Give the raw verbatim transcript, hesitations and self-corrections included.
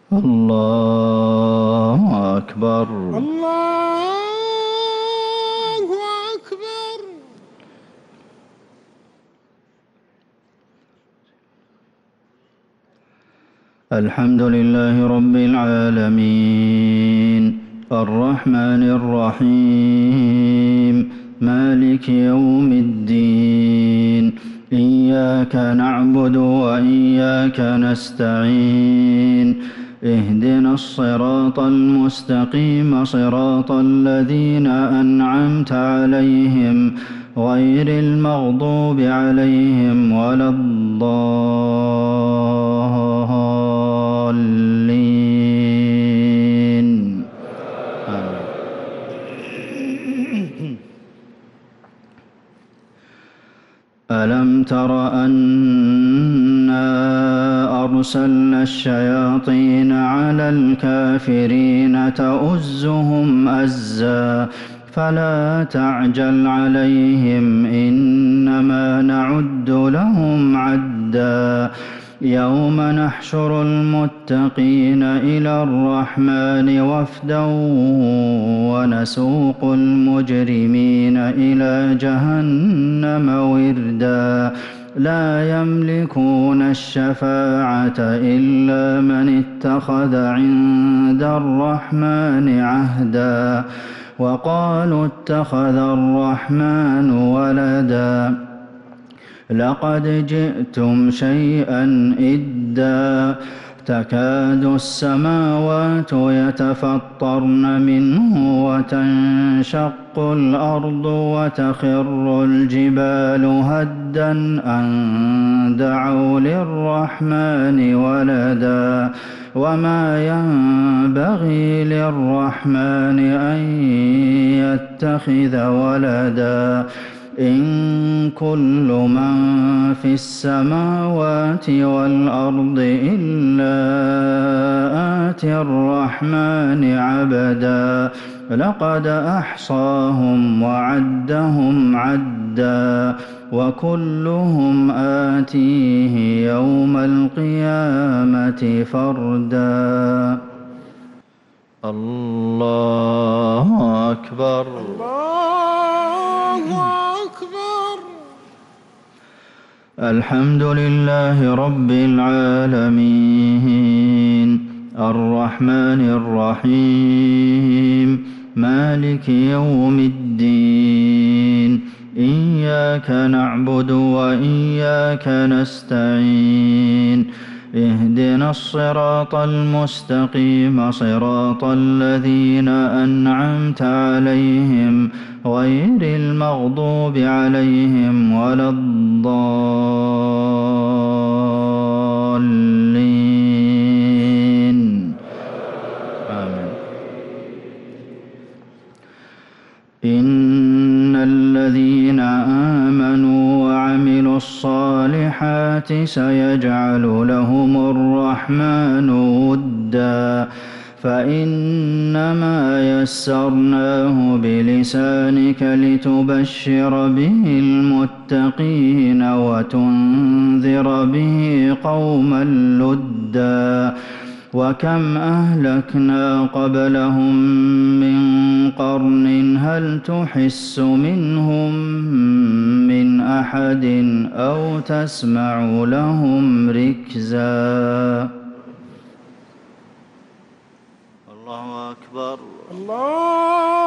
الله أكبر. الله أكبر. الحمد لله رب العالمين الرحمن الرحيم مالك يوم الدين إياك نعبد وإياك نستعين اهدنا الصراط المستقيم صراط الذين أنعمت عليهم غير المغضوب عليهم ولا الضالين. ألم تر أنا أرسلنا الشياطين على الكافرين تؤزهم أزا فلا تعجل عليهم إنما نعد لهم عدا يوم نحشر المتقين إلى الرحمن وفدا ونسوق المجرمين إلى جهنم وردا لا يملكون الشفاعة إلا من اتخذ عند الرحمن عهدا وقالوا اتخذ الرحمن ولدا لقد جئتم شيئا إدا تكاد السماوات يتفطرن منه وتنشق الأرض وتخر الجبال هدا أن دعوا للرحمن ولدا وما ينبغي للرحمن أن يتخذ ولدا إن كل من في السماوات والأرض إلا آتي الرحمن عبدا لقد أحصاهم وعدهم عدا وكلهم آتيه يوم القيامة فردا. الله أكبر. الله أكبر. الحمد لله رب العالمين الرحمن الرحيم مالك يوم الدين إياك نعبد وإياك نستعين اهدنا الصراط المستقيم صراط الذين أنعمت عليهم غير المغضوب عليهم ولا الضالين. آمين. إن الذين آمنوا وعملوا الصالحات سيجعل لهم الرحمن ودا فإنما يسرناه بلسانك لتبشر به المتقين وتنذر به قوما لدا وكم أهلكنا قبلهم من قرن هل تحس منهم من أحد أو تسمع لهم ركزا. الله أكبر. الله